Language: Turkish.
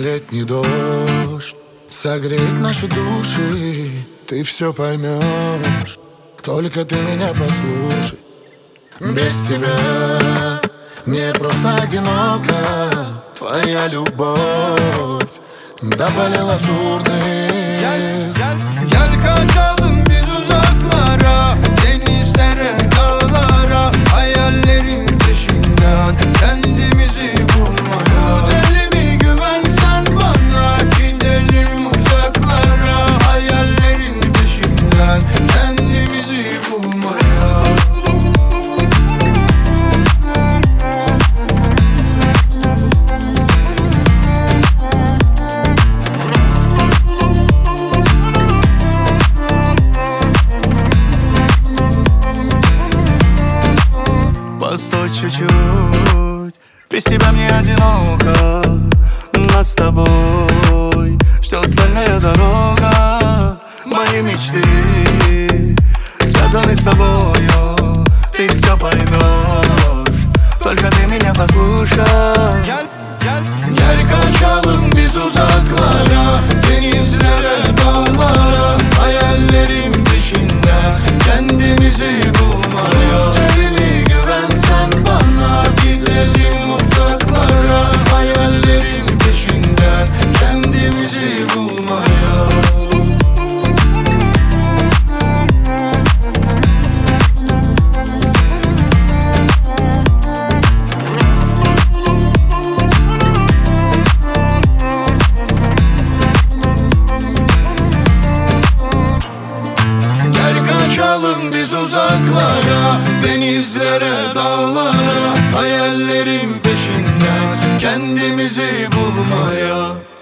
летний дождь согреет наши души. Ты все поймешь, только ты меня послушай. Без тебя мне просто одиноко. Твоя любовь до болел лазурный. Gel kaçalım biz uzaklara, denizlere, dağlara, hayallerin peşinden kendimizi bulmaya. Tut elimi, güven sen bana, gidelim uzaklara, hayallerin peşinden kendimizi bulmaya. Постой чуть-чуть, без тебя мне одиноко. Нас с тобой ждет дальняя дорога. Мои мечты связаны с тобою. Ты все поймешь, только ты меня послушай. Gel kaçalım biz uzaklara, denizlere, dağlara, hayallerin peşinden kendimizi bulmaya. Tut elimi, güven sen bana, gidelim uzaklara, hayallerin peşinden kendimizi bulmaya. Kaçalım biz uzaklara, denizlere, dağlara, hayallerin peşinden kendimizi bulmaya.